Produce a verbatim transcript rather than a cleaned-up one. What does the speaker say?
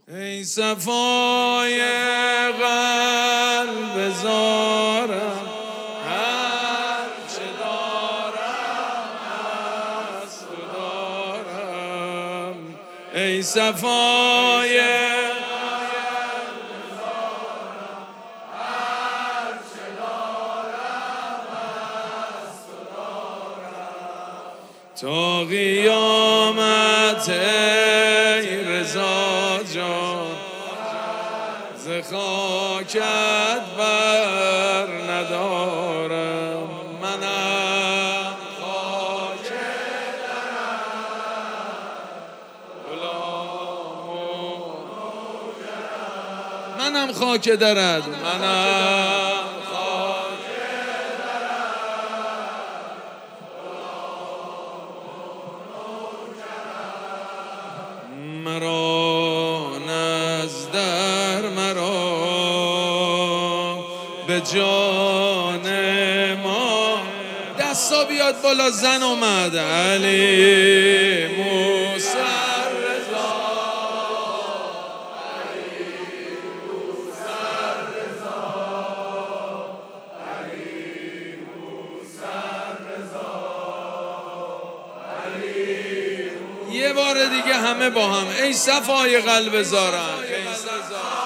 ای صفای قلب زارم، هر چه دارم از تو دارم. ای صفای قلب زارم، هر چه دارم از تو دارم. تا قیامت ای رضا جان، ز خاکت بر ندارم. منم خاک درت، غلام و نوکرم. منم خاک درت، منم خاک درت، غلام و نوکرم. مرا نزدر مرا به جان ما، دستا بیاد بالا، زن اومد. علی موسی رضا، علی موسی رضا، علی موسی رضا، علی. یه بار دیگه همه با هم. ای صفای قلب زارم، ای صفای